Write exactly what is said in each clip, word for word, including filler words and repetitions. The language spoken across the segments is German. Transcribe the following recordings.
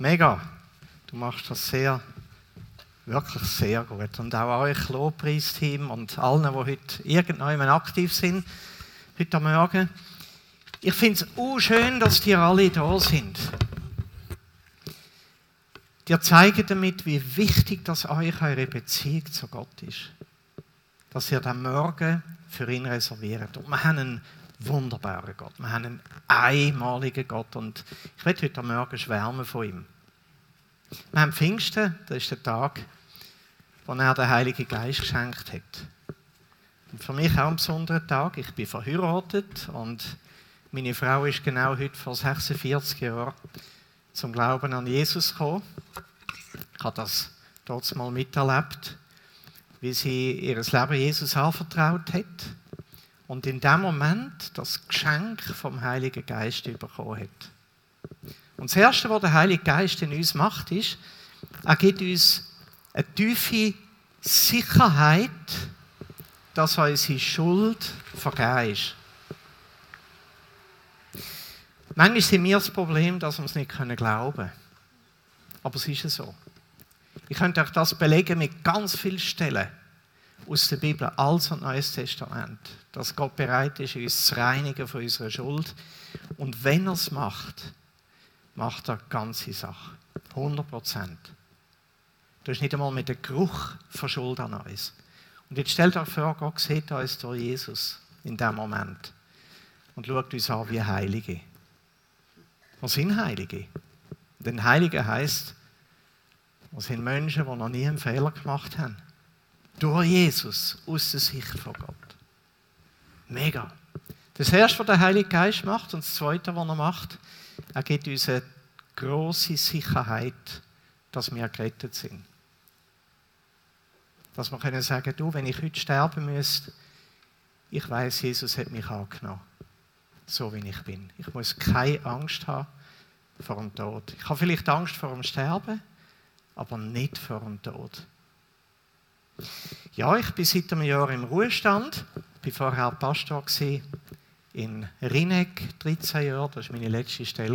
Mega. Du machst das sehr, wirklich sehr gut. Und auch euch Lobpreisteam und allen, die heute irgendjemand aktiv sind, heute Morgen. Ich finde es auch schön, dass die alle da sind. Die zeigen damit, wie wichtig das euch eure Beziehung zu Gott ist. Dass ihr den Morgen für ihn reserviert. Und wir haben einen wunderbaren Gott. Wir haben einen einmaligen Gott. Und ich werde heute Morgen schwärmen von ihm. Wir haben Pfingsten, das ist der Tag, wo er den Heiligen Geist geschenkt hat. Und für mich auch ein besonderer Tag. Ich bin verheiratet und meine Frau ist genau heute vor sechsundvierzig Jahren zum Glauben an Jesus gekommen. Ich habe das dort mal miterlebt, wie sie ihr Leben Jesus anvertraut hat und in dem Moment das Geschenk vom Heiligen Geist bekommen hat. Und das Erste, was der Heilige Geist in uns macht, ist, er gibt uns eine tiefe Sicherheit, dass unsere Schuld vergeben ist. Manchmal sind wir das Problem, dass wir es nicht glauben können. Aber es ist so. Ich könnte euch das belegen mit ganz vielen Stellen aus der Bibel, Altes und Neues Testament, dass Gott bereit ist, uns zu reinigen von unserer Schuld. Und wenn er es macht, macht er die ganze Sache. hundert Prozent. Du hast nicht einmal mit dem Geruch von Schuld an uns. Und jetzt stellt euch vor, Gott sieht uns durch Jesus in diesem Moment und schaut uns an wie Heilige. Wir sind Heilige. Denn Heilige heisst, wir sind Menschen, die noch nie einen Fehler gemacht haben. Durch Jesus, aus der Sicht von Gott. Mega. Das Erste, was der Heilige Geist macht, und das Zweite, was er macht, er gibt uns eine grosse Sicherheit, dass wir gerettet sind. Dass wir können sagen, du, wenn ich heute sterben müsste, ich weiss, Jesus hat mich angenommen. So wie ich bin. Ich muss keine Angst haben vor dem Tod. Ich habe vielleicht Angst vor dem Sterben, aber nicht vor dem Tod. Ja, ich bin seit einem Jahr im Ruhestand. Ich war vorher Pastor in Rieneck, dreizehn Jahre. Das war meine letzte Stelle.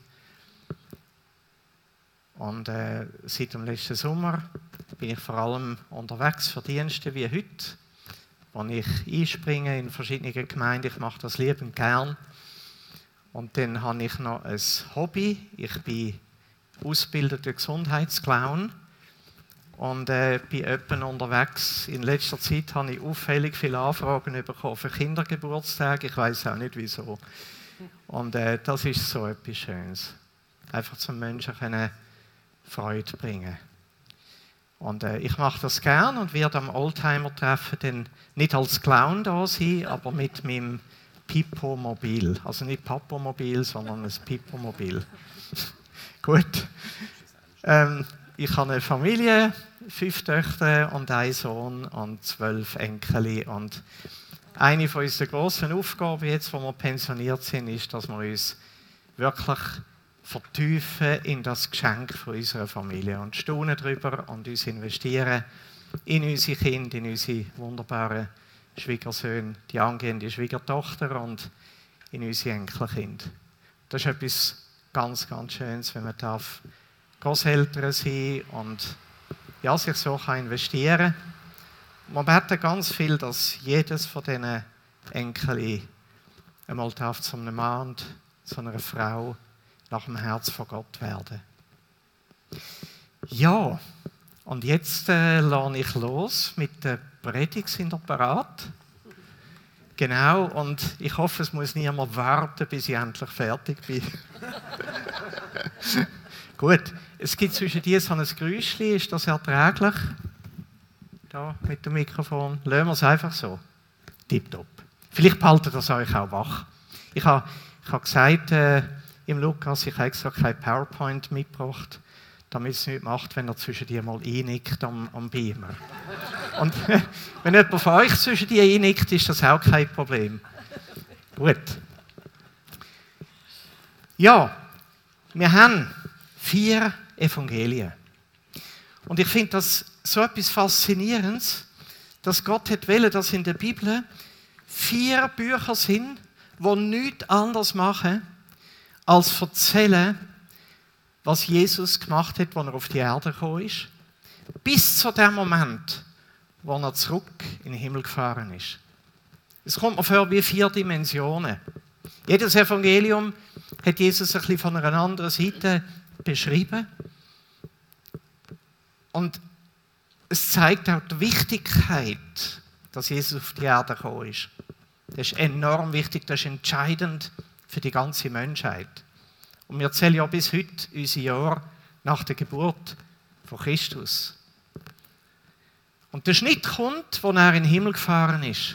Und äh, seit dem letzten Sommer bin ich vor allem unterwegs für Dienste wie heute, wo ich einspringe in verschiedene Gemeinden. Ich mache das liebend gern. Und dann habe ich noch ein Hobby. Ich bin ausgebildeter Gesundheitsclown und äh, bin öppen unterwegs. In letzter Zeit habe ich auffällig viele Anfragen bekommen für Kindergeburtstage. Ich weiß auch nicht wieso. Und äh, das ist so etwas Schönes. Einfach zum Menschen können Freude bringen. Und äh, ich mache das gern und werde am Oldtimer-Treffen dann nicht als Clown da sein, aber mit meinem Pippo-Mobil. Also nicht Papo-Mobil, sondern ein Pippo-Mobil. Gut. Ähm, ich habe eine Familie, fünf Töchter und einen Sohn und zwölf Enkel. Und eine von unseren grossen Aufgaben jetzt, wo wir pensioniert sind, ist, dass wir uns wirklich vertiefen in das Geschenk von unserer Familie und staunen darüber und uns investieren in unsere Kinder, in unsere wunderbaren Schwiegersöhne, die angehende Schwiegertochter und in unsere Enkelkinder. Das ist etwas ganz, ganz Schönes, wenn man darf Großeltern sein und ja, sich so kann investieren kann. Man beten ganz viel, dass jedes von diesen Enkeln einmal darf zu einem Mann und zu einer Frau nach dem Herz von Gott werden. Ja, und jetzt äh, lerne ich los mit der Predigt. Sind ihr bereit? Genau, und ich hoffe, es muss niemand warten, bis ich endlich fertig bin. Gut, es gibt zwischen dir so ein Geräuschchen, ist das erträglich? Da mit dem Mikrofon. Lassen wir es einfach so. Tipptopp. Vielleicht behaltet das euch auch wach. Ich habe ich hab gesagt, äh, im Lukas, ich habe extra kein PowerPoint mitgebracht, damit es nicht macht, wenn er zwischen dir mal einnickt am, am Beamer. Und wenn jemand von euch zwischen dir einnickt, ist das auch kein Problem. Gut. Ja, wir haben vier Evangelien. Und ich finde das so etwas Faszinierendes, dass Gott hat wollen, dass in der Bibel vier Bücher sind, die nichts anderes machen, als erzählen was Jesus gemacht hat, als er auf die Erde gekommen ist, bis zu dem Moment, wo er zurück in den Himmel gefahren ist. Es kommt mir vor wie vier Dimensionen. Jedes Evangelium hat Jesus ein bisschen von einer anderen Seite beschrieben. Und es zeigt auch die Wichtigkeit, dass Jesus auf die Erde gekommen ist. Das ist enorm wichtig, das ist entscheidend für die ganze Menschheit. Und wir zählen ja bis heute unser Jahr nach der Geburt von Christus. Und der Schnitt kommt, wo er in den Himmel gefahren ist.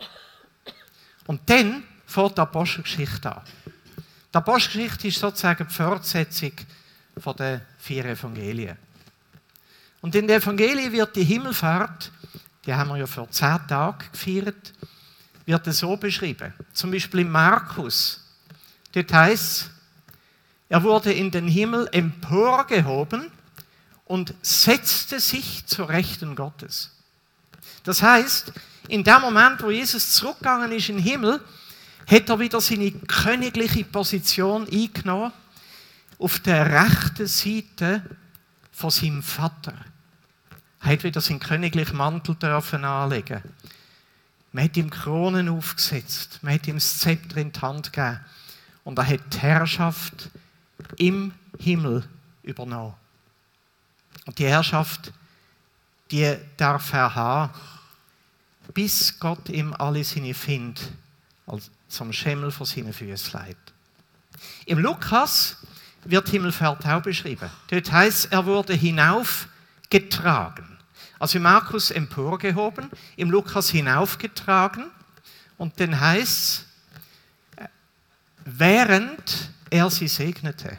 Und dann fängt die Apostelgeschichte an. Die Apostelgeschichte ist sozusagen die Fortsetzung von den vier Evangelien. Und in den Evangelien wird die Himmelfahrt, die haben wir ja vor zehn Tagen gefeiert, wird es so beschrieben. Zum Beispiel in Markus. Dort heißt es, er wurde in den Himmel emporgehoben und setzte sich zur Rechten Gottes. Das heißt, in dem Moment, wo Jesus zurückgegangen ist in den Himmel, hat er wieder seine königliche Position eingenommen auf der rechten Seite von seinem Vater. Er hat wieder seinen königlichen Mantel dürfen anlegen. Man hat ihm Kronen aufgesetzt, man hat ihm das Zepter in die Hand gegeben und er hat die Herrschaft im Himmel übernommen. Und die Herrschaft, die darf er haben, bis Gott ihm alle seine Finde zum Schemel von seinen Füßen legt. Im Lukas wird Himmelfahrt auch beschrieben. Dort heißt es, er wurde hinaufgetragen. Also im Markus emporgehoben, im Lukas hinaufgetragen. Und dann heißt es, während er sie segnete.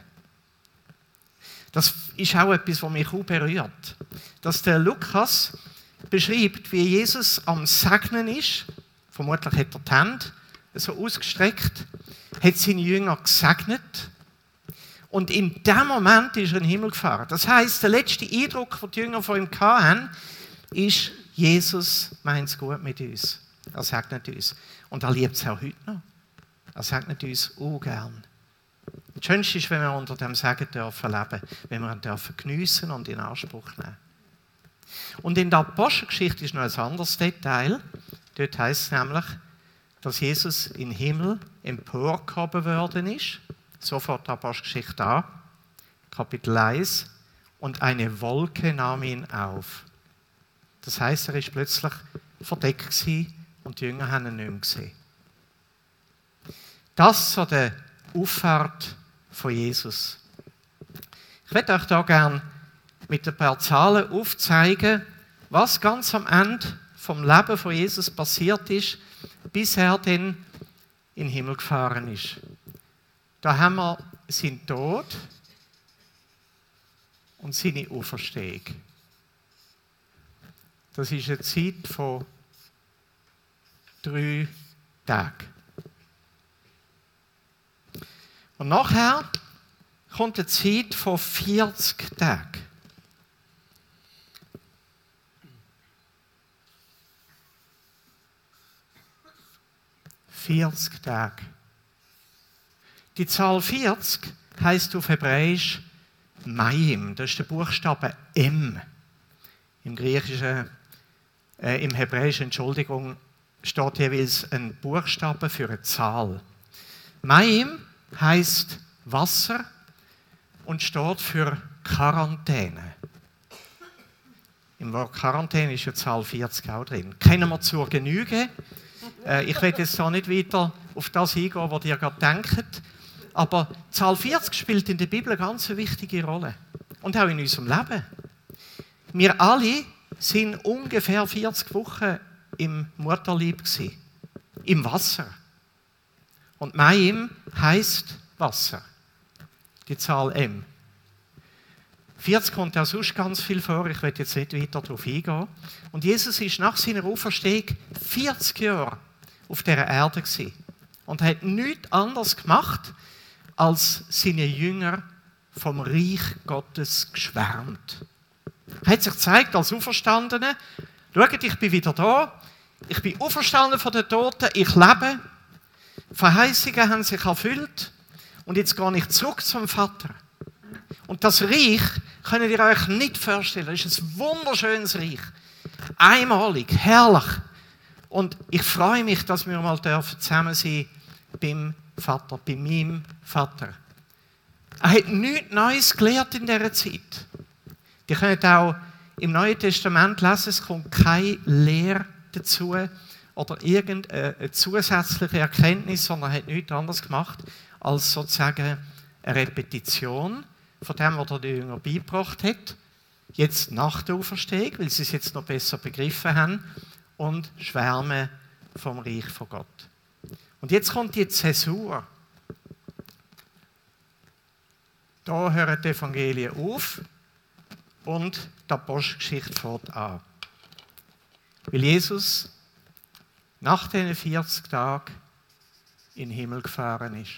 Das ist auch etwas, was mich auch berührt. Dass der Lukas beschreibt, wie Jesus am Segnen ist. Vermutlich hat er die Hände so ausgestreckt, hat seine Jünger gesegnet. Und in dem Moment ist er in den Himmel gefahren. Das heisst, der letzte Eindruck, den die Jünger von ihm hatten, ist, Jesus meint es gut mit uns. Er segnet uns. Und er liebt es auch heute noch. Er segnet uns auch gern. Das Schönste ist, wenn wir unter dem Segen dürfen leben, wenn wir ihn dürfen geniessen und in Anspruch nehmen. Und in der Apostelgeschichte ist noch ein anderes Detail. Dort heisst es nämlich, dass Jesus in den Himmel emporgehoben worden ist. Sofort die Apostelgeschichte an, Kapitel eins. Und eine Wolke nahm ihn auf. Das heisst, er war plötzlich verdeckt gewesen und die Jünger haben ihn nicht mehr gesehen. Das so der Auffahrt von Jesus. Ich möchte euch da gerne mit ein paar Zahlen aufzeigen, was ganz am Ende vom Leben von Jesus passiert ist, bis er dann in den Himmel gefahren ist. Da haben wir seinen Tod und seine Auferstehung. Das ist eine Zeit von drei Tagen. Und nachher kommt eine Zeit von vierzig Tagen. vierzig Tage. Die Zahl vierzig heisst auf Hebräisch Mayim. Das ist der Buchstabe M. Im Griechischen, äh, im Hebräischen, Entschuldigung, steht jeweils ein Buchstabe für eine Zahl. Mayim heisst Wasser und steht für Quarantäne. Im Wort Quarantäne ist ja die Zahl vierzig auch drin. Kennen wir zur Genüge. Äh, ich will jetzt da nicht weiter auf das eingehen, was ihr gerade denkt. Aber die Zahl vierzig spielt in der Bibel eine ganz wichtige Rolle. Und auch in unserem Leben. Wir alle sind ungefähr vierzig Wochen im Mutterleib gewesen. Im Wasser. Und Mayim heisst Wasser. Die Zahl M. vierzig kommt auch sonst ganz viel vor. Ich will jetzt nicht weiter darauf eingehen. Und Jesus ist nach seiner Auferstehung vierzig Jahre auf dieser Erde gewesen. Und hat nichts anderes gemacht, als seine Jünger vom Reich Gottes geschwärmt. Er hat sich gezeigt als Auferstandener. Schaut, ich bin wieder da. Ich bin auferstanden von den Toten. Ich lebe. Verheißungen haben sich erfüllt. Und jetzt gehe ich zurück zum Vater. Und das Reich könnt ihr euch nicht vorstellen. Das ist ein wunderschönes Reich. Einmalig, herrlich. Und ich freue mich, dass wir mal zusammen sein beim Vater, bei meinem Vater. Er hat nichts Neues gelernt in dieser Zeit. Ihr könnt auch im Neuen Testament lesen, es kommt keine Lehre dazu oder irgendeine zusätzliche Erkenntnis, sondern er hat nichts anderes gemacht, als sozusagen eine Repetition von dem, was er den Jüngern beigebracht hat. Jetzt nach der Auferstehung, weil sie es jetzt noch besser begriffen haben, und schwärmen vom Reich von Gott. Und jetzt kommt die Zäsur. Da hören die Evangelien auf und die Apostelgeschichte fängt an. Weil Jesus nach diesen vierzig Tagen in den Himmel gefahren ist.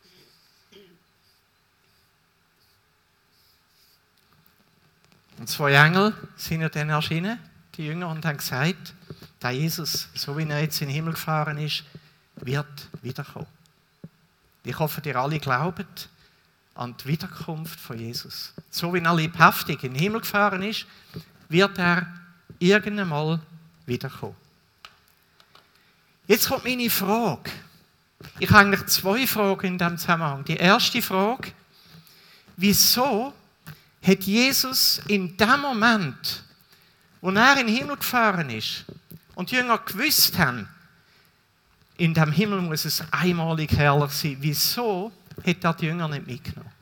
Und zwei Engel sind ja dann erschienen, die Jünger, und haben gesagt, der Jesus, so wie er jetzt in den Himmel gefahren ist, wird wiederkommen. Ich hoffe, ihr alle glaubt an die Wiederkunft von Jesus. So wie er leibhaftig in den Himmel gefahren ist, wird er irgendwann mal wiederkommen. Jetzt kommt meine Frage. Ich habe eigentlich zwei Fragen in diesem Zusammenhang. Die erste Frage, wieso hat Jesus in dem Moment, wo er in den Himmel gefahren ist und die Jünger gewusst haben, in dem Himmel muss es einmalig herrlich sein, wieso hat er die Jünger nicht mitgenommen?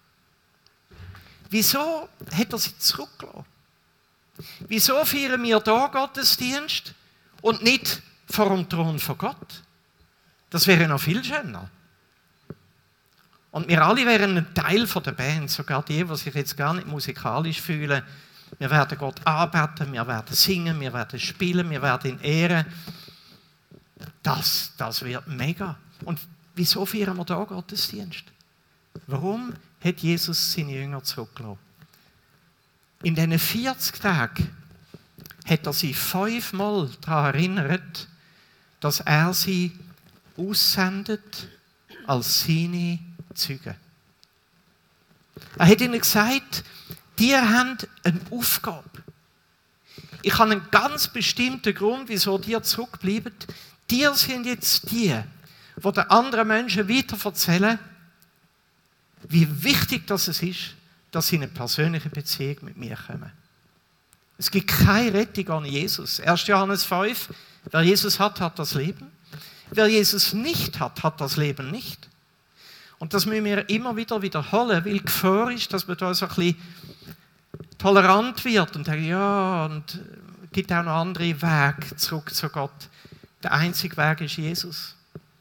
Wieso hat er sie zurückgelassen? Wieso feiern wir da Gottesdienst und nicht vor dem Thron von Gott? Das wäre noch viel schöner. Und wir alle wären ein Teil von der Band, sogar die, die sich jetzt gar nicht musikalisch fühlen. Wir werden Gott anbeten, wir werden singen, wir werden spielen, wir werden ihn ehren. Das, das wird mega. Und wieso feiern wir da Gottesdienst? Warum hat Jesus seine Jünger zurückgelassen? In diesen vierzig Tagen hat er sie fünfmal daran erinnert, dass er sie aussendet als seine Zeugen. Er hat ihnen gesagt, die haben eine Aufgabe. Ich habe einen ganz bestimmten Grund, wieso die zurückbleiben. Die sind jetzt die, die den anderen Menschen weiterverzählen, wie wichtig das es ist, dass sie in eine persönliche Beziehung mit mir kommen. Es gibt keine Rettung ohne Jesus. erster Johannes fünf, wer Jesus hat, hat das Leben. Wer Jesus nicht hat, hat das Leben nicht. Und das müssen wir immer wieder wiederholen, weil die Gefahr ist, dass man da so ein bisschen tolerant wird und denkt, ja, und es gibt auch noch andere Wege zurück zu Gott. Der einzige Weg ist Jesus.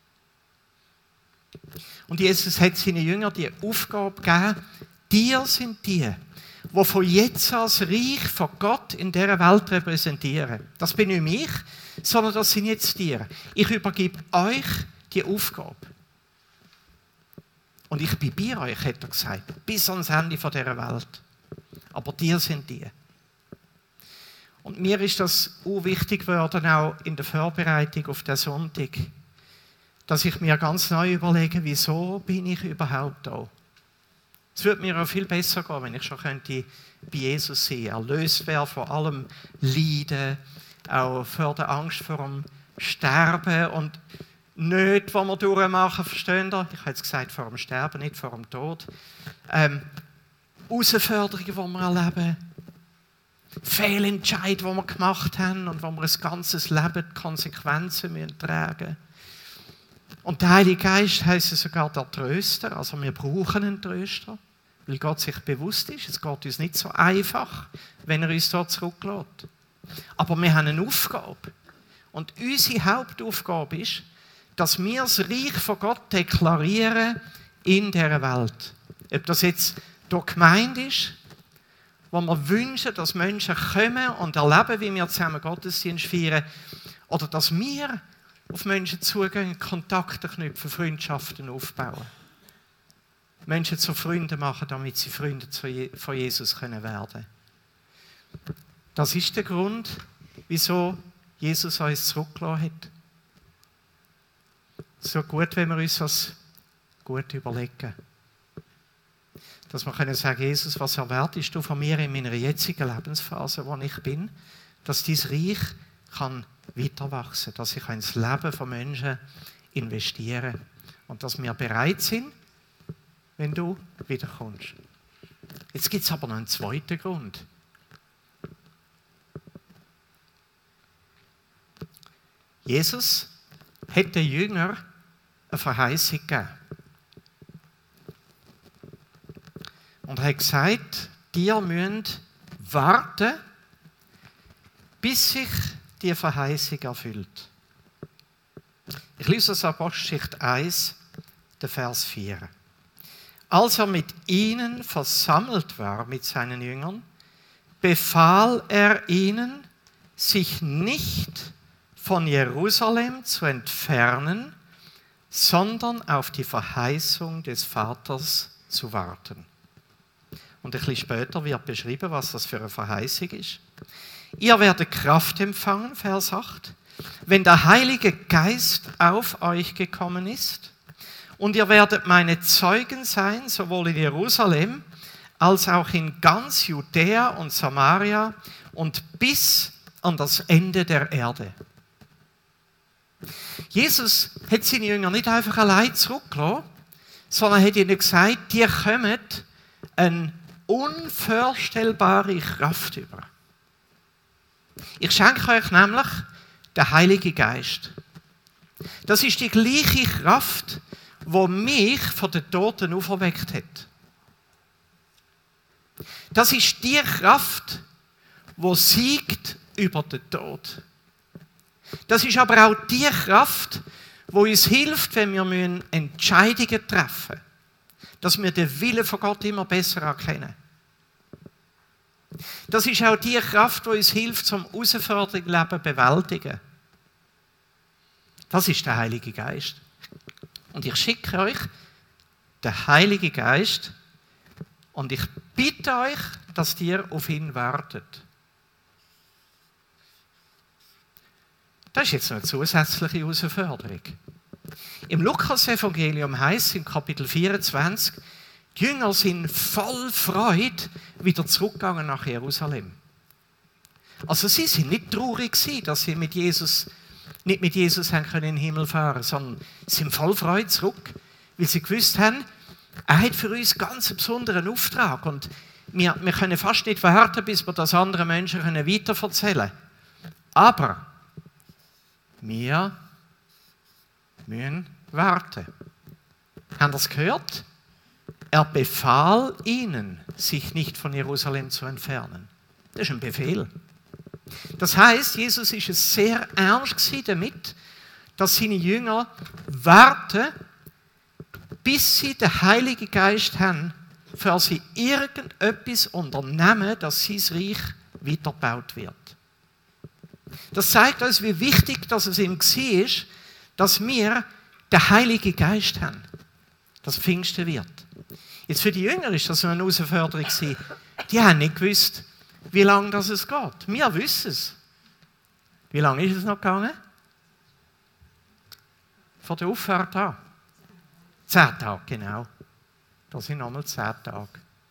Und Jesus hat seinen Jüngern die Aufgabe gegeben, die sind die, die von jetzt an das Reich von Gott in dieser Welt repräsentieren. Das bin nicht ich, sondern das sind jetzt die. Ich übergebe euch die Aufgabe. Und ich bin bei euch, hat er gesagt, bis ans Ende dieser Welt. Aber die sind die. Und mir ist das auch wichtig geworden, auch in der Vorbereitung auf den Sonntag, dass ich mir ganz neu überlege, wieso bin ich überhaupt da? Es würde mir auch viel besser gehen, wenn ich schon könnte bei Jesus sein, erlöst wäre von allem Leiden, auch vor der Angst vor dem Sterben und nicht, was wir durchmachen, versteht ihr? Ich habe jetzt gesagt, vor dem Sterben, nicht vor dem Tod. Ähm, Herausforderungen, die wir erleben, Fehlentscheid, die wir gemacht haben und wo wir ein ganzes Leben die Konsequenzen müssen tragen. Und der Heilige Geist heisst sogar der Tröster, also wir brauchen einen Tröster, weil Gott sich bewusst ist, es geht uns nicht so einfach, wenn er uns dort zurücklässt. Aber wir haben eine Aufgabe. Und unsere Hauptaufgabe ist, dass wir das Reich von Gott deklarieren in dieser Welt. Ob das jetzt durch Gemeinde ist, wo wir wünschen, dass Menschen kommen und erleben, wie wir zusammen Gottesdienst feiern, oder dass wir auf Menschen zugehen, Kontakte knüpfen, Freundschaften aufbauen. Menschen zu Freunden machen, damit sie Freunde von Jesus können werden. Das ist der Grund, wieso Jesus uns zurückgelassen hat. So gut, wenn wir uns das gut überlegen. Dass wir können sagen, Jesus, was erwartest du von mir in meiner jetzigen Lebensphase, wo ich bin, dass dein Reich kann weiter wachsen, dass ich ins Leben von Menschen investiere und dass wir bereit sind, wenn du wiederkommst. Jetzt gibt es aber noch einen zweiten Grund. Jesus hat den Jüngern eine Verheißung gegeben. Und er hat gesagt, ihr müsst warten, bis sich die Verheißung erfüllt. Ich lese aus Apostelgeschichte eins, den Vers vier. Als er mit ihnen versammelt war, mit seinen Jüngern, befahl er ihnen, sich nicht von Jerusalem zu entfernen, sondern auf die Verheißung des Vaters zu warten. Und ein bisschen später wird beschrieben, was das für eine Verheißung ist. Ihr werdet Kraft empfangen, Vers acht, wenn der Heilige Geist auf euch gekommen ist. Und ihr werdet meine Zeugen sein, sowohl in Jerusalem als auch in ganz Judäa und Samaria und bis an das Ende der Erde. Jesus hat seine Jünger nicht einfach allein zurückgelassen, sondern hat ihnen gesagt, die kommen eine unvorstellbare Kraft über. Ich schenke euch nämlich den Heiligen Geist. Das ist die gleiche Kraft, die mich von den Toten auferweckt hat. Das ist die Kraft, die siegt über den Tod. Das ist aber auch die Kraft, die uns hilft, wenn wir Entscheidungen treffen müssen, dass wir den Willen von Gott immer besser erkennen. Das ist auch die Kraft, die uns hilft, zum herausfordernden Leben zu bewältigen. Das ist der Heilige Geist. Und ich schicke euch den Heiligen Geist und ich bitte euch, dass ihr auf ihn wartet. Das ist jetzt noch eine zusätzliche Herausforderung. Im Lukas-Evangelium heißt es in Kapitel vierundzwanzig, die Jünger sind voll Freude wieder zurückgegangen nach Jerusalem. Also sie sind nicht traurig gewesen, dass sie mit Jesus, nicht mit Jesus haben können in den Himmel fahren, sondern sie sind voll Freude zurück, weil sie gewusst haben, er hat für uns ganz einen besonderen Auftrag und wir, wir können fast nicht warten, bis wir das anderen Menschen können weiterverzählen können. Aber wir müssen warten. Haben Sie es gehört? Er befahl ihnen, sich nicht von Jerusalem zu entfernen. Das ist ein Befehl. Das heißt, Jesus ist es sehr ernst damit, dass seine Jünger warten, bis sie den Heiligen Geist haben, für sie irgendetwas unternehmen, dass sein Reich weitergebaut wird. Das zeigt uns, wie wichtig dass es ihm war, dass wir den Heiligen Geist haben, dass Pfingsten wird. Jetzt für die Jünger ist das eine Herausforderung gewesen. Die haben nicht gewusst, wie lange das es geht. Wir wissen es. Wie lange ist es noch gegangen? Von der Auffahrt an. Zehn Tage, genau. Das sind nochmal zehn Tage.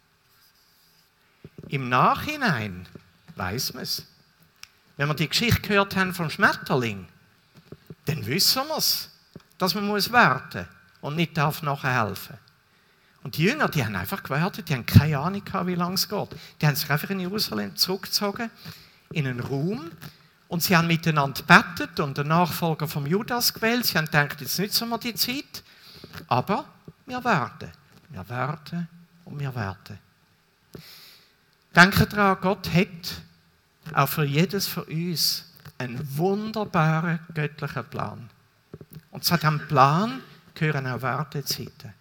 Im Nachhinein weiss man es. Wenn wir die Geschichte gehört haben vom Schmetterling, dann wissen wir es, dass man muss warten und nicht darf nachher helfen. Und die Jünger, die haben einfach gewartet, die haben keine Ahnung gehabt, wie lange es geht. Die haben sich einfach in Jerusalem zurückgezogen, in einen Raum, und sie haben miteinander gebetet und den Nachfolger vom Judas gewählt. Sie haben gedacht, jetzt nützen wir die Zeit, aber wir warten. Wir warten und wir warten. Denkt daran, Gott hat auch für jedes von uns einen wunderbaren göttlichen Plan. Und zu diesem Plan gehören auch Wartezeiten.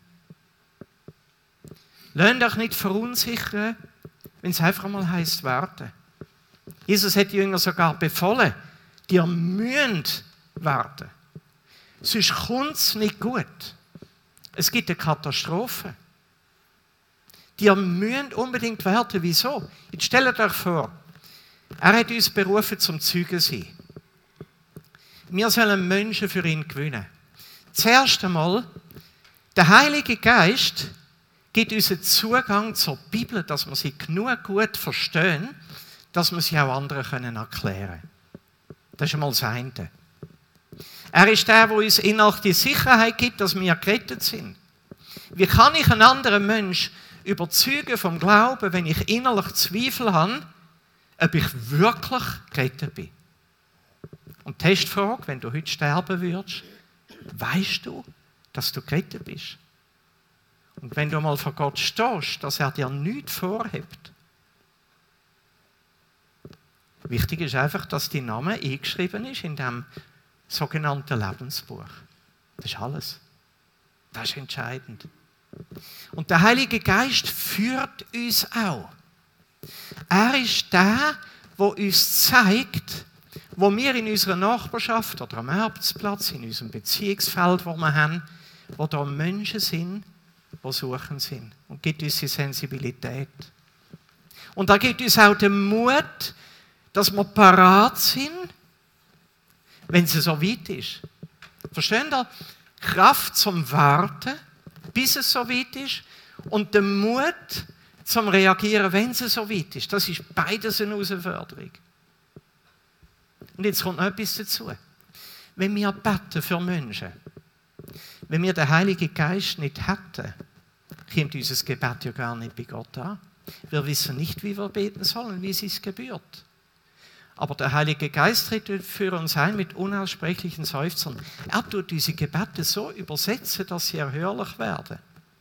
Lasst euch nicht verunsichern, wenn es einfach mal heisst, warten. Jesus hat die Jünger sogar befohlen, ihr müsst warten. Sonst kommt es nicht gut. Es gibt eine Katastrophe. Die müsst unbedingt warten. Wieso? Jetzt stellt euch vor, er hat uns berufen zum Zeugen sein. Wir sollen Menschen für ihn gewinnen. Zuerst einmal, der Heilige Geist gibt uns einen Zugang zur Bibel, dass wir sie genug gut verstehen, dass wir sie auch anderen können erklären können. Das ist einmal das eine. Er ist der, der uns innerlich die Sicherheit gibt, dass wir gerettet sind. Wie kann ich einen anderen Menschen überzeugen vom Glauben, wenn ich innerlich Zweifel habe, ob ich wirklich gerettet bin? Und Testfrage, wenn du heute sterben würdest, weißt du, dass du gerettet bist? Und wenn du mal vor Gott stehst, dass er dir nichts vorhebt. Wichtig ist einfach, dass dein Name eingeschrieben ist in dem sogenannten Lebensbuch. Das ist alles. Das ist entscheidend. Und der Heilige Geist führt uns auch. Er ist der, der uns zeigt, wo wir in unserer Nachbarschaft oder am Arbeitsplatz, in unserem Beziehungsfeld, wo wir haben, wo da Menschen sind, die suchen sind. Und gibt uns die Sensibilität. Und er gibt uns auch den Mut, dass wir parat sind, wenn es so weit ist. Verstehen ihr? Kraft zum Warten, bis es so weit ist, und der Mut zum Reagieren, wenn es so weit ist. Das ist beides eine Herausforderung. Und jetzt kommt noch etwas dazu. Wenn wir beten für Menschen, wenn wir den Heiligen Geist nicht hätten, kommt unser Gebet ja gar nicht bei Gott an. Wir wissen nicht, wie wir beten sollen, wie es sich gebührt. Aber der Heilige Geist tritt für uns ein mit unaussprechlichen Seufzern. Er tut diese Gebete so übersetzen, dass sie erhörlich werden.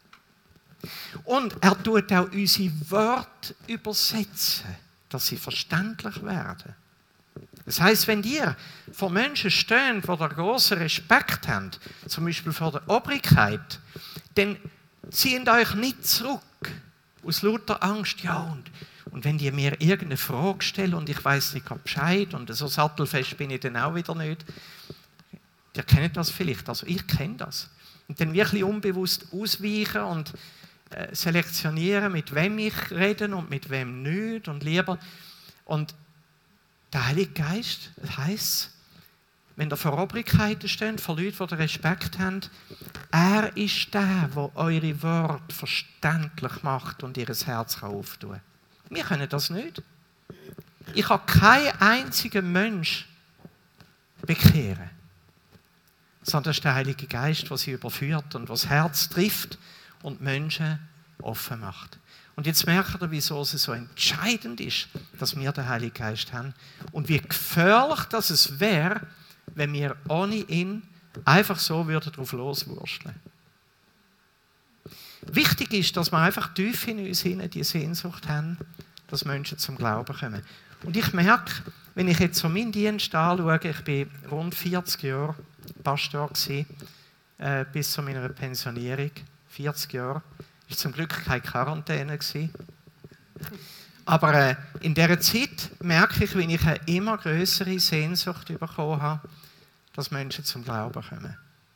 Und er tut auch unsere Worte übersetzen, dass sie verständlich werden. Das heisst, wenn ihr vor Menschen stehen, die einen grossen Respekt haben, zum Beispiel vor der Obrigkeit, dann zieht euch nicht zurück aus lauter Angst. Ja, und, und wenn die mir irgendeine Frage stellen und ich weiss nicht Bescheid und so sattelfest bin ich dann auch wieder nicht. Ihr kennt das vielleicht, also ich kenne das. Und dann wirklich unbewusst ausweichen und äh, selektionieren, mit wem ich rede und mit wem nicht und lieber. Und der Heilige Geist, das heisst, wenn ihr vor Obrigkeiten steht, vor Leuten, die Respekt haben, er ist der, der eure Worte verständlich macht und ihr Herz auftun kann. Wir können das nicht. Ich kann keinen einzigen Mensch bekehren. Sondern es ist der Heilige Geist, der sie überführt und das Herz trifft und Menschen offen macht. Und jetzt merkt ihr, wieso es so entscheidend ist, dass wir den Heiligen Geist haben. Und wie gefährlich das es wäre, wenn wir ohne ihn einfach so würden drauf loswursteln. Wichtig ist, dass wir einfach tief in uns hinein die Sehnsucht haben, dass Menschen zum Glauben kommen. Und ich merke, wenn ich jetzt so meinen Dienst anschaue, ich war rund vierzig Jahre Pastor gewesen, äh, bis zu meiner Pensionierung. vierzig Jahre. Es war zum Glück keine Quarantäne gewesen. Aber äh, in dieser Zeit merke ich, wie ich eine immer größere Sehnsucht bekommen habe, dass Menschen zum Glauben kommen.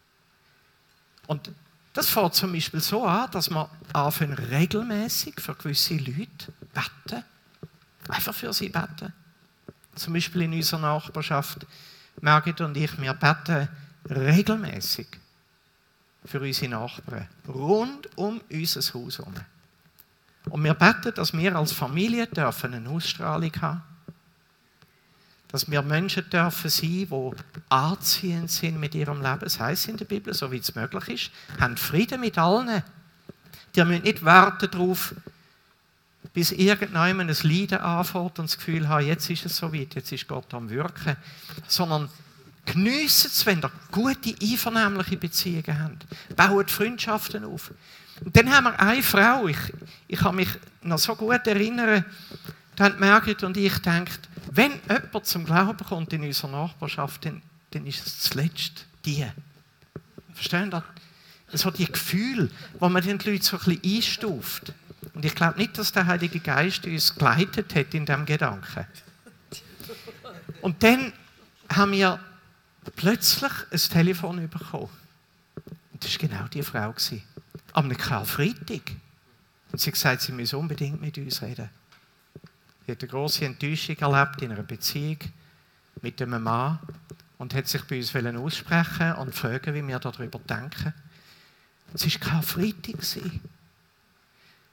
Und das fängt zum Beispiel so an, dass wir anfangen, regelmäßig für gewisse Leute beten. Einfach für sie beten. Zum Beispiel in unserer Nachbarschaft, Margit und ich, wir beten regelmäßig für unsere Nachbarn, rund um unser Haus herum. Und wir beten, dass wir als Familie dürfen eine Ausstrahlung haben, dass wir Menschen dürfen sein, die anziehend sind mit ihrem Leben. Das heisst in der Bibel, so wie es möglich ist, haben Frieden mit allen. Die müssen nicht warten darauf, bis irgendjemand ein Leiden anfängt und das Gefühl haben, jetzt ist es soweit, jetzt ist Gott am Wirken. Sondern geniessen es, wenn ihr gute, einvernehmliche Beziehungen habt. Baut Freundschaften auf. Und dann haben wir eine Frau, ich, ich kann mich noch so gut erinnern, da haben Margit und ich gedacht, wenn jemand zum Glauben kommt in unserer Nachbarschaft, dann, dann ist es zuletzt die. Verstehen Sie? So die Gefühle, wo man den Leuten so ein bisschen einstuft. Und ich glaube nicht, dass der Heilige Geist uns geleitet hat in diesem Gedanken. Und dann haben wir plötzlich ein Telefon bekommen. Und das war genau die Frau. Am Karfreitag. Und sie hat gesagt, sie müsse unbedingt mit uns reden. Sie hat eine grosse Enttäuschung erlebt in einer Beziehung mit einem Mann und hat sich bei uns aussprechen und fragen, wie wir darüber denken. Und es war Karfreitag.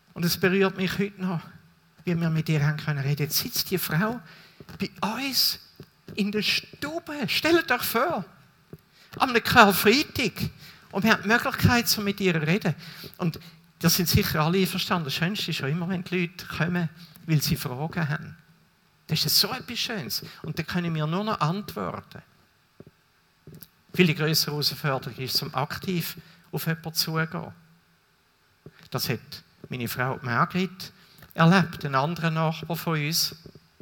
Und es berührt mich heute noch, wie wir mit ihr haben können reden. Jetzt sitzt die Frau bei uns in der Stube. Stellt euch vor, am Karfreitag. Und wir haben die Möglichkeit, so mit ihr zu reden. Und das sind sicher alle einverstanden. Das Schönste ist schon immer, wenn die Leute kommen, weil sie Fragen haben. Das ist so etwas Schönes. Und dann können wir nur noch antworten. Viel größere Herausforderung ist, zum aktiv auf jemanden zugehen. Das hat meine Frau Margrit erlebt, einen anderen Nachbar von uns.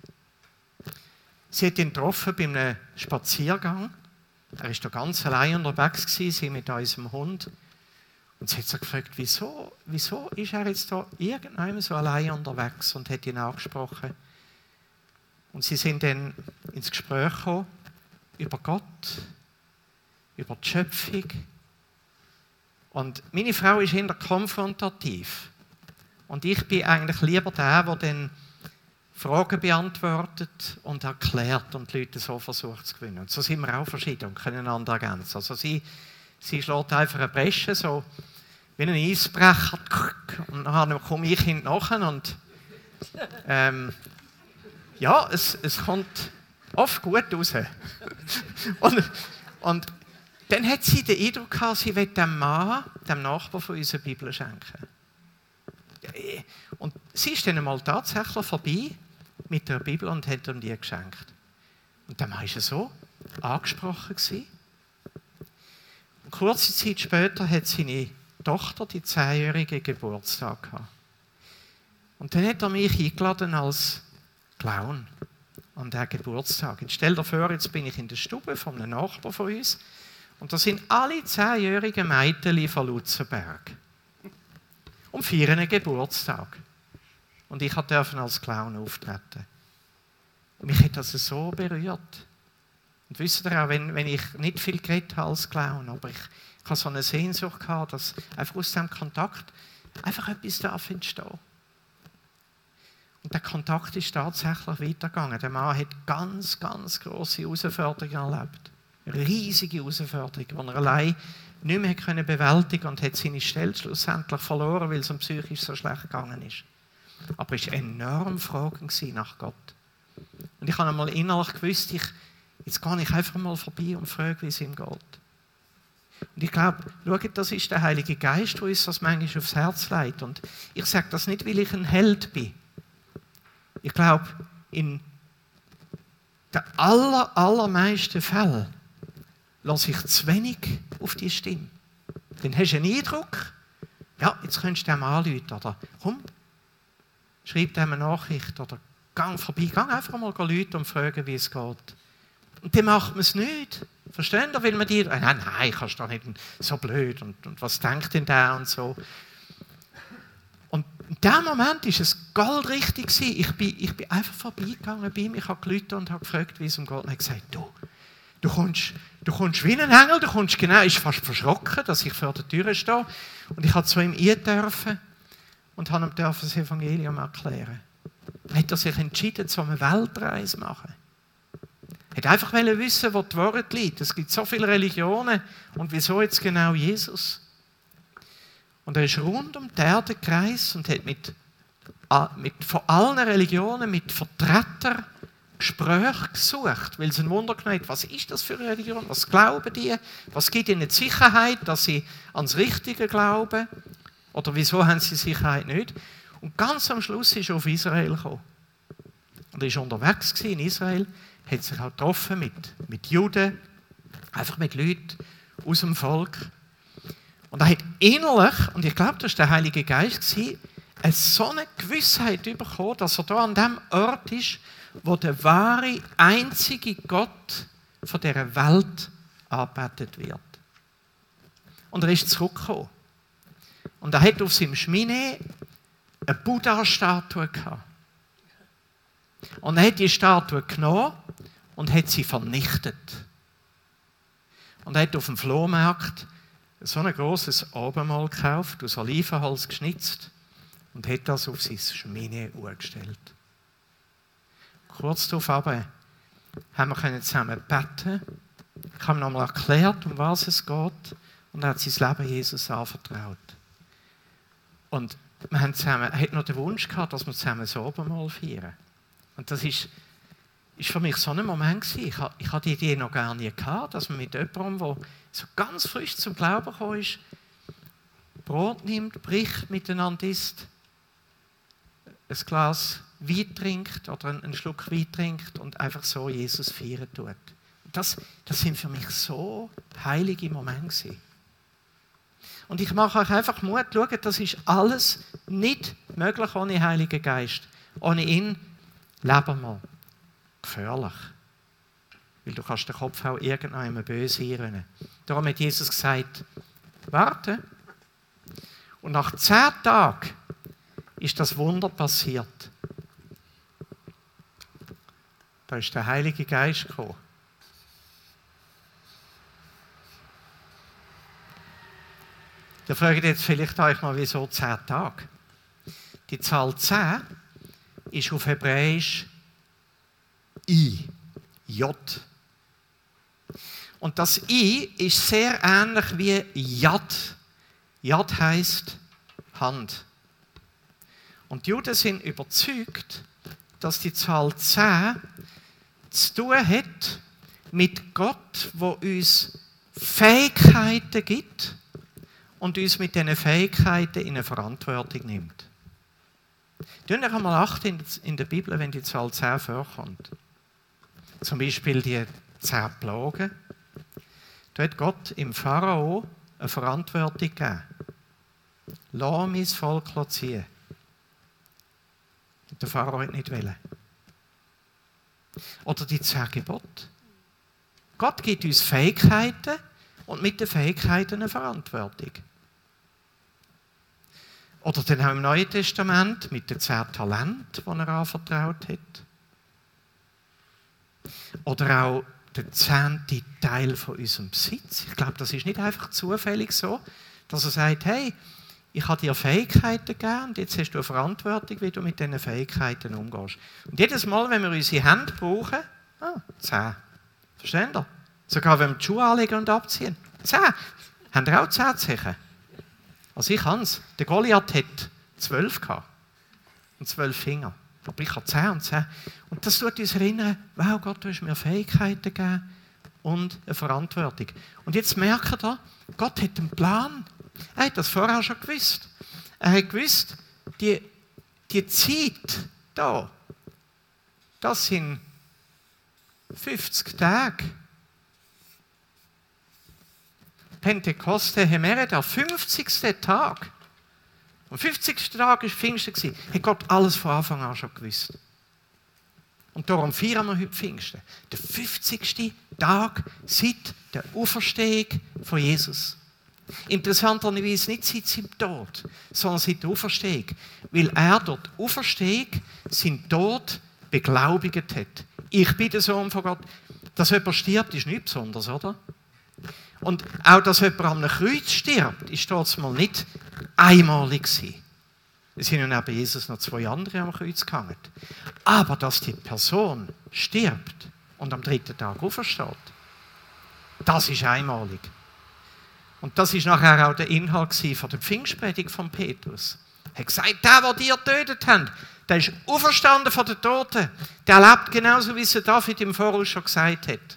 Sie hat ihn getroffen bei einem Spaziergang. Er war da ganz allein unterwegs, sie mit unserem Hund. Und sie hat sich gefragt, wieso, wieso ist er jetzt da irgendwann so allein unterwegs, und hat ihn angesprochen. Und sie sind dann ins Gespräch gekommen über Gott, über die Schöpfung. Und meine Frau ist eher konfrontativ. Und ich bin eigentlich lieber der, der dann Fragen beantwortet und erklärt und die Leute so versucht zu gewinnen. Und so sind wir auch verschieden und können einander ergänzen. Also sie, sie schlägt einfach eine Bresche, so wie ein Eisbrecher. Und dann komme ich hinten nachher und ähm, ja, es, es kommt oft gut raus. und, und dann hat sie den Eindruck gehabt, sie will dem Mann, dem Nachbar von uns, eine Bibel schenken. Und sie ist dann einmal tatsächlich vorbei mit der Bibel und hat ihm die geschenkt. Und der Mann war so angesprochen gewesen. Und kurze Zeit später hat seine Tochter die zehnjährige Geburtstag gehabt. Und dann hat er mich eingeladen als Clown an diesen Geburtstag. Jetzt stell dir vor, jetzt bin ich in der Stube von einem Nachbar von uns und da sind alle zehnjährigen Mädchen von Lutzenberg und feiern einen Geburtstag. Und ich durfte als Clown auftreten. Und mich hat das so berührt. Und wisst ihr auch, wenn, wenn ich nicht viel geredet habe als Clown, aber ich, ich habe so eine Sehnsucht gehabt, dass einfach aus diesem Kontakt einfach etwas darf entstehen. Und der Kontakt ist tatsächlich weitergegangen. Der Mann hat ganz, ganz grosse Herausforderungen erlebt. Riesige Herausforderungen, die er allein nicht mehr bewältigen konnte und hat seine Stelle schlussendlich verloren, weil es ihm psychisch so schlecht gegangen ist. Aber es war enorm Fragen nach Gott. Und ich habe einmal innerlich gewusst, ich, jetzt gehe ich einfach mal vorbei und frage, wie es ihm geht. Und ich glaube, schaut, das ist der Heilige Geist, der uns das manchmal aufs Herz legt. Und ich sage das nicht, weil ich ein Held bin. Ich glaube, in den aller, allermeisten Fällen lasse ich zu wenig auf die Stimme. Dann hast du einen Eindruck, ja, jetzt könntest du dem anrufen, oder komm, schreib dem eine Nachricht, oder gang vorbei, gang einfach mal rufen und fragen, wie es geht. Und dann macht man es nicht. Versteht ihr? Weil man dir, äh, nein, nein, kannst du doch nicht so blöd, und, und was denkt denn der und so. Und in dem Moment war es goldrichtig. Ich bin, ich bin einfach vorbeigegangen bei ihm, ich habe gerufen und habe gefragt, wie es ihm geht. Und er hat gesagt, du, du kommst, du kommst wie ein Engel, du kommst genau, ich war fast verschrocken, dass ich vor der Tür stehe. Und ich durfte zu ihm ein dürfen und habe ihm das Evangelium erklären. Dann hat er sich entschieden, so eine Weltreise zu machen. Er wollte einfach wissen, wo die Wahrheit liegt. Es gibt so viele Religionen und wieso jetzt genau Jesus? Und er ist rund um die Erde gereist und hat mit, mit von allen Religionen mit Vertretern Gespräche gesucht, weil sie ein Wunder genommen hat, was ist das für eine Religion, was glauben die, was gibt ihnen die Sicherheit, dass sie ans Richtige glauben, oder wieso haben sie Sicherheit nicht. Und ganz am Schluss ist er auf Israel gekommen. Und er war unterwegs in Israel, hat sich auch getroffen mit, mit Juden, einfach mit Leuten aus dem Volk. Und er hat innerlich, und ich glaube, das war der Heilige Geist, eine so eine Gewissheit bekommen, dass er da an dem Ort ist, wo der wahre, einzige Gott von dieser Welt angebetet wird. Und er ist zurückgekommen. Und er hat auf seinem Schmine eine Buddha-Statue gehabt. Und er hat die Statue genommen und hat sie vernichtet. Und er hat auf dem Flohmarkt so ein grosses Abendmahl gekauft, aus Olivenholz geschnitzt, und hat das auf sein Schmine gestellt. Kurz darauf aber haben wir zusammen beten. Ich habe ihm nochmal erklärt, um was es geht, und er hat sein Leben Jesus anvertraut. Und wir haben zusammen, er hat noch den Wunsch gehabt, dass wir zusammen das Abendmahl feiern. Und das ist, ist für mich so ein Moment gewesen. Ich, ich hatte die Idee noch gar nicht gehabt, dass man mit jemandem, der so ganz frisch zum Glauben gekommen ist, Brot nimmt, bricht, miteinander isst, ein Glas Wein trinkt oder einen Schluck Wein trinkt und einfach so Jesus feiern tut. Das, das sind für mich so heilige Momente gewesen. Und ich mache euch einfach Mut, schaut, das ist alles nicht möglich ohne Heiligen Geist. Ohne ihn leben wir gefährlich. Weil du kannst den Kopf auch irgendeinem böse einrennen. Darum hat Jesus gesagt, warte. Und nach zehn Tagen ist das Wunder passiert. Da ist der Heilige Geist gekommen. Da fragt jetzt vielleicht euch mal, wieso zehn Tage? Die Zahl zehn ist auf Hebräisch I, J. Und das I ist sehr ähnlich wie Yad. Yad heisst Hand. Und die Juden sind überzeugt, dass die Zahl zehn zu tun hat mit Gott, der uns Fähigkeiten gibt und uns mit diesen Fähigkeiten in eine Verantwortung nimmt. Tun euch einmal achten in der Bibel, wenn die Zahl zehn vorkommt. Zum Beispiel die zehn Plagen. Da hat Gott im Pharao eine Verantwortung gegeben. Lass mein Volk ziehen. Und der Pharao hat nicht wollen. Oder die zehn Gebote. Gott gibt uns Fähigkeiten und mit den Fähigkeiten eine Verantwortung. Oder dann auch im Neuen Testament mit den zehn Talenten, die er anvertraut hat. Oder auch der zehnte Teil von unserem Besitz. Ich glaube, das ist nicht einfach zufällig so, dass er sagt, hey, ich habe dir Fähigkeiten gegeben und jetzt hast du eine Verantwortung, wie du mit diesen Fähigkeiten umgehst. Und jedes Mal, wenn wir unsere Hände brauchen, ah, zehn. Versteht ihr? Sogar wenn wir die Schuhe anlegen und abziehen. Zehn. Haben ihr auch zehn Zeichen? Also ich kann es. Der Goliath hat zwölf gehabt. Und zwölf Finger. Aber ich habe zehn und zehn. Und das tut uns erinnern, wow, Gott, du hast mir Fähigkeiten gegeben und eine Verantwortung. Und jetzt merkt ihr, Gott hat einen Plan. Er hat das vorher schon gewusst. Er hat gewusst, die, die Zeit da, das sind fünfzig Tage. Pentekoste haben wir den fünfzigsten Tag. Am fünfzigsten Tag war Pfingsten. Hat Gott alles von Anfang an schon gewusst. Und darum feiern wir heute Pfingsten. Der fünfzigste Tag seit der Auferstehung von Jesus. Interessanterweise nicht seit seinem Tod, sondern seit der Auferstehung. Weil er durch die Auferstehung seinen Tod beglaubigt hat. Ich bin der Sohn von Gott. Dass jemand stirbt, ist nichts Besonderes, oder? Und auch, dass jemand an einem Kreuz stirbt, ist trotzdem mal nicht einmalig gewesen. Es sind ja neben Jesus noch zwei andere am Kreuz gehangen. Aber dass die Person stirbt und am dritten Tag aufersteht, das ist einmalig. Und das ist nachher auch der Inhalt von der Pfingstpredigt von Petrus. Er hat gesagt, der, der die getötet haben, der ist auferstanden von den Toten. Der lebt genauso, wie es David im Voraus schon gesagt hat.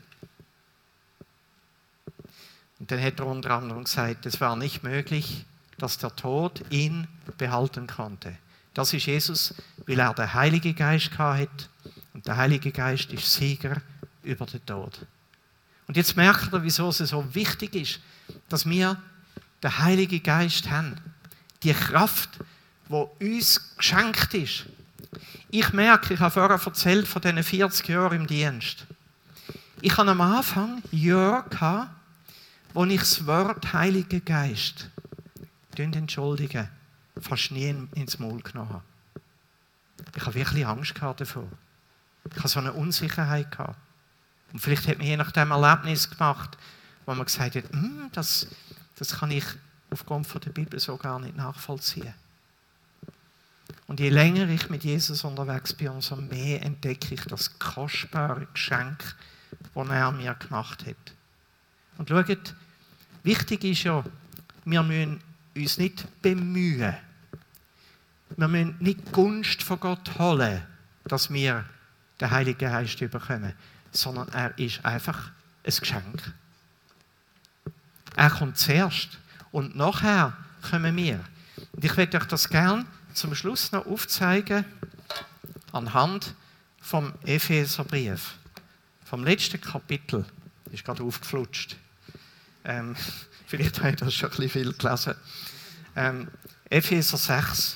Und dann hat er unter anderem gesagt, es war nicht möglich, dass der Tod ihn behalten konnte. Das ist Jesus, weil er den Heiligen Geist hat. Und der Heilige Geist ist Sieger über den Tod. Und jetzt merkt ihr, wieso es so wichtig ist, dass wir den Heiligen Geist haben. Die Kraft, die uns geschenkt ist. Ich merke, ich habe vorher erzählt von diesen vierzig Jahren im Dienst. Ich hatte am Anfang Jahre gehabt, wo ich das Wort Heiliger Geist, entschuldigen, fast nie ins Maul genommen habe. Ich habe wirklich Angst davor. Ich habe so eine Unsicherheit gehabt. Und vielleicht hat man je nach dem Erlebnis gemacht, wo man gesagt hat, das, das kann ich aufgrund von der Bibel so gar nicht nachvollziehen. Und je länger ich mit Jesus unterwegs bin, umso mehr entdecke ich das kostbare Geschenk, das er mir gemacht hat. Und schaut, wichtig ist ja, wir müssen uns nicht bemühen. Wir müssen nicht die Gunst von Gott holen, dass wir den Heiligen Geist bekommen, sondern er ist einfach ein Geschenk. Er kommt zuerst und nachher kommen wir. Und ich werde euch das gerne zum Schluss noch aufzeigen anhand vom Epheserbrief, vom letzten Kapitel. Das ist gerade aufgeflutscht. Ähm, vielleicht habt ihr das schon ein bisschen viel gelesen. Ähm, Epheser sechs.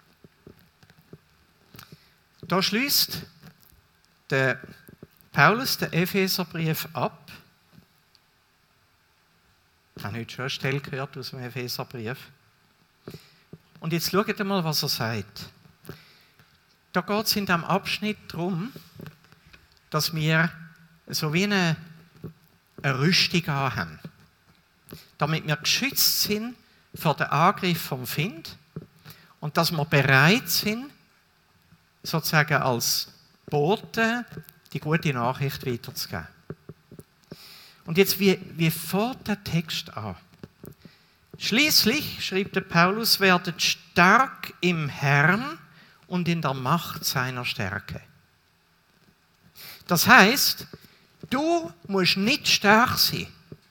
Da schließt der Paulus den Epheserbrief ab. Ich habe heute schon eine Stelle gehört aus dem Epheserbrief. Und jetzt schaut mal, was er sagt. Da geht es in diesem Abschnitt darum, dass wir so wie eine, eine Rüstung haben, damit wir geschützt sind vor dem Angriff vom Feind und dass wir bereit sind, sozusagen als Boten die gute Nachricht weiterzugeben. Und jetzt, wie, wie fängt der Text an? Schließlich, schrieb der Paulus, werdet stark im Herrn und in der Macht seiner Stärke. Das heißt, du musst nicht stark sein.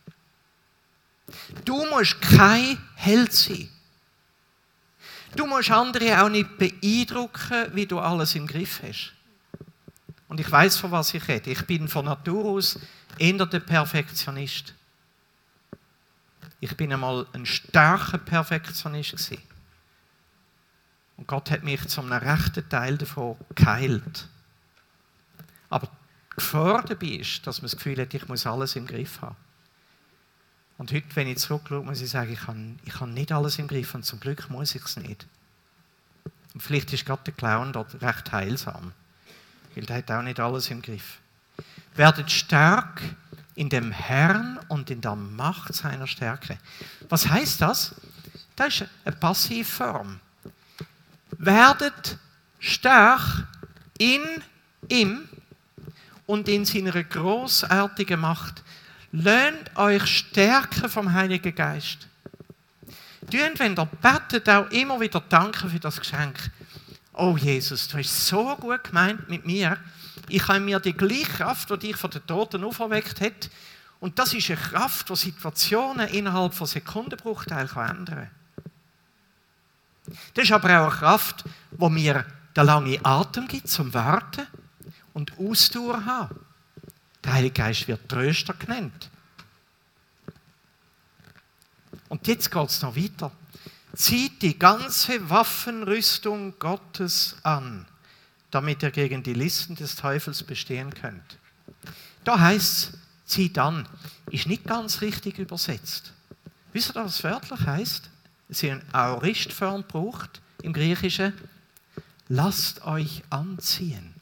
Du musst kein Held sein. Du musst andere auch nicht beeindrucken, wie du alles im Griff hast. Und ich weiß, von was ich rede. Ich bin von Natur aus eher der Perfektionist. Ich bin einmal ein starker Perfektionist gewesen. Und Gott hat mich zu einem rechten Teil davon geheilt. Aber die Gefahr dabei ist, dass man das Gefühl hat, ich muss alles im Griff haben. Und heute, wenn ich zurückschaue, muss ich sagen, ich habe, ich habe nicht alles im Griff und zum Glück muss ich es nicht. Und vielleicht ist gerade der Clown dort recht heilsam, weil der hat auch nicht alles im Griff. Werdet stark in dem Herrn und in der Macht seiner Stärke. Was heißt das? Das ist eine Passivform. Werdet stark in ihm und in seiner großartigen Macht. Lasst euch stärken vom Heiligen Geist. Tun, wenn ihr betet, auch immer wieder danken für das Geschenk. Oh Jesus, du hast so gut gemeint mit mir. Ich habe mir die gleiche Kraft, die dich von den Toten auferweckt hat. Und das ist eine Kraft, die Situationen innerhalb von Sekundenbruchteilen ändern kann. Das ist aber auch eine Kraft, die mir den langen Atem gibt, zum Warten und Ausdauer haben. Der Heilige Geist wird Tröster genannt. Und jetzt geht es noch weiter. Zieht die ganze Waffenrüstung Gottes an, damit ihr gegen die Listen des Teufels bestehen könnt. Da heißt es, zieht an, ist nicht ganz richtig übersetzt. Wisst ihr, was das wörtlich heißt? Es ist eine Aoristform braucht im Griechischen. Lasst euch anziehen.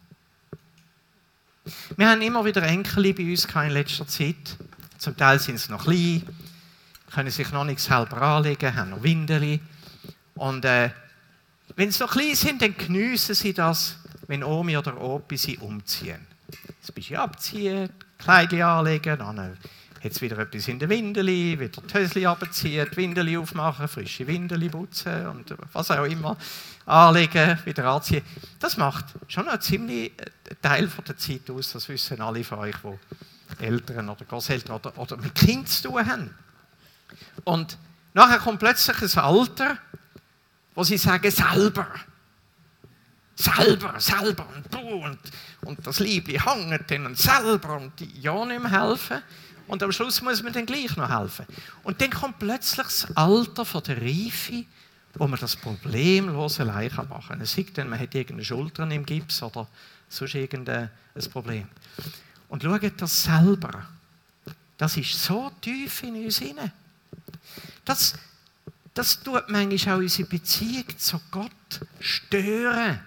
Wir haben immer wieder Enkel bei uns in letzter Zeit. Zum Teil sind sie noch klein, können sich noch nicht selber anlegen, haben noch Windeln. Und äh, wenn sie noch klein sind, dann geniessen sie das, wenn Omi oder Opi sie umziehen. Das bisschen abziehen, Kleidchen anlegen, dann hat es wieder etwas in der Windeli, wieder die Höschen abziehen, die Windeli aufmachen, frische Windeli putzen und was auch immer, anlegen, wieder anziehen. Das macht schon einen ziemlichen Teil von der Zeit aus, das wissen alle von euch, die Eltern oder Großeltern oder, oder mit Kindern zu tun haben. Und nachher kommt plötzlich ein Alter, wo sie sagen, selber. Selber, selber und, und, und das Liebli hängt dann selber und die ja nicht mehr helfen. Und am Schluss muss man dann gleich noch helfen. Und dann kommt plötzlich das Alter von der Reife, wo man das problemlos allein machen kann. Es sei denn, man hat irgendeine Schultern im Gips oder sonst irgendein Problem. Und schaut das selber. Das ist so tief in uns hinein. Das, das tut manchmal auch unsere Beziehung zu Gott stören.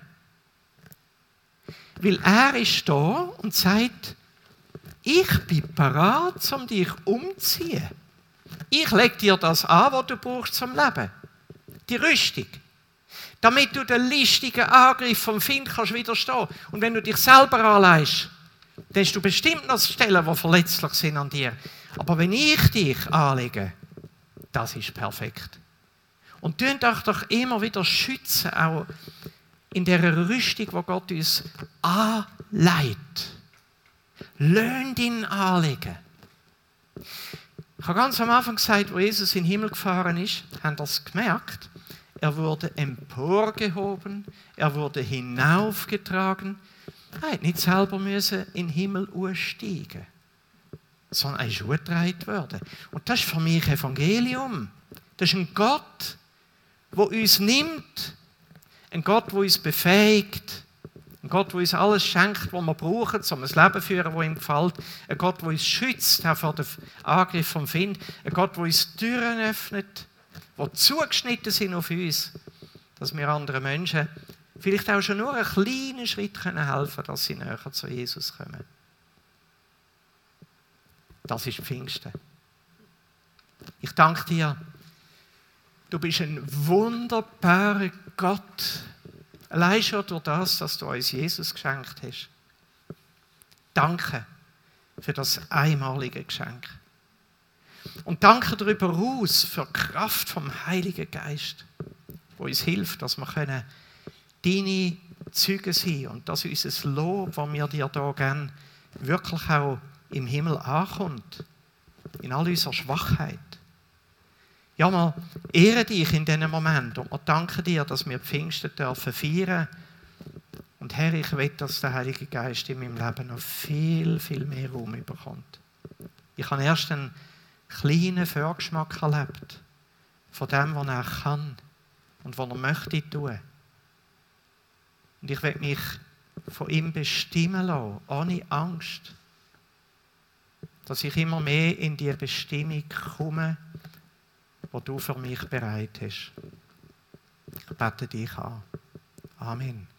Weil er ist da und sagt, ich bin bereit, um dich umzuziehen. Ich lege dir das an, was du brauchst zum Leben. Die Rüstung. Damit du den listigen Angriff vom Feind kannst widerstehen. Und wenn du dich selber anlegst, dann hast du bestimmt noch Stellen, die verletzlich sind an dir. Aber wenn ich dich anlege, das ist perfekt. Und tönt euch doch immer wieder schützen, auch in der Rüstung, wo Gott uns anlegt. Lasst ihn anlegen. Ich habe ganz am Anfang gesagt, wo Jesus in den Himmel gefahren ist, habt ihr es gemerkt? Er wurde emporgehoben, er wurde hinaufgetragen. Er musste nicht selber müssen in den Himmel steigen, sondern er ist hochgetragen worden. Und das ist für mich Evangelium. Das ist ein Gott, der uns nimmt, ein Gott, der uns befähigt, ein Gott, der uns alles schenkt, was wir brauchen, um ein Leben zu führen, das ihm gefällt, ein Gott, der uns schützt auch vor dem Angriff vom Find, ein Gott, der uns Türen öffnet, die zugeschnitten sind auf uns, dass wir anderen Menschen vielleicht auch schon nur einen kleinen Schritt können helfen können, dass sie näher zu Jesus kommen. Das ist Pfingsten. Ich danke dir. Du bist ein wunderbarer Gott. Allein schon durch das, dass du uns Jesus geschenkt hast. Danke für das einmalige Geschenk. Und danke darüber aus für die Kraft vom Heiligen Geist, wo uns hilft, dass wir können deine Zeugen sein und dass unser Lob, das wir dir hier geben, wirklich auch im Himmel ankommt. In all unserer Schwachheit. Ja, wir ehren dich in diesem Moment und wir danken dir, dass wir Pfingsten dürfen feiern. Und Herr, ich will, dass der Heilige Geist in meinem Leben noch viel, viel mehr Raum bekommt. Ich habe erst einen kleinen Vorgeschmack erlebt von dem, was er kann und was er möchte tun. Und ich will mich von ihm bestimmen lassen, ohne Angst, dass ich immer mehr in die Bestimmung komme, die du für mich bereit hast. Ich bete dich an. Amen.